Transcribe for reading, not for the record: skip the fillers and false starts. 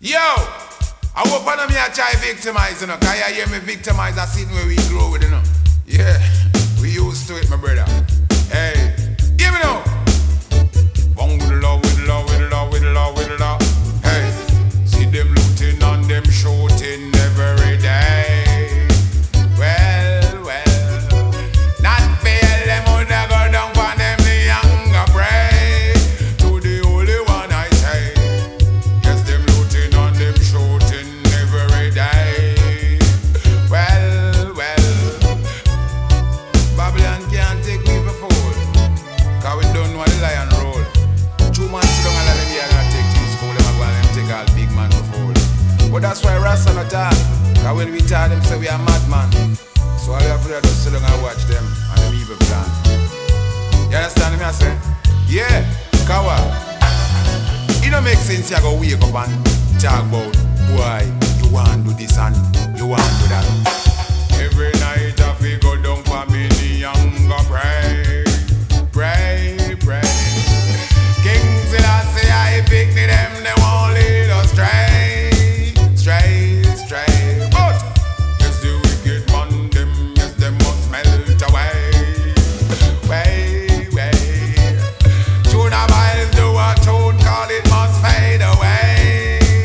Yo, I hope none of me a try victimize, you know, cause you hear me victimize a scene where we grow with, you know. Yeah, we used to it, my brother. Hey, give me now. Bong with the law, with the law, with the law, with the law, with the law. Hey, see them looting and them shooting every day. Well, not fail them would go down for them the younger pray. To the only one I say, yes, them looting and them shooting every day. Well, Babylon can't take me for fool, cause we don't know the lion roll. 2 months long and let them here gonna take to the school, them go and them take all big man for fool. But that's why Rasta not talk, cause when we talk them say we are madman. So all we have to do is sit down and watch them and them evil plan. You understand me I say? Yeah, Kawa. It don't make sense you go wake up and talk about, boy, you want to do this and you want to do that.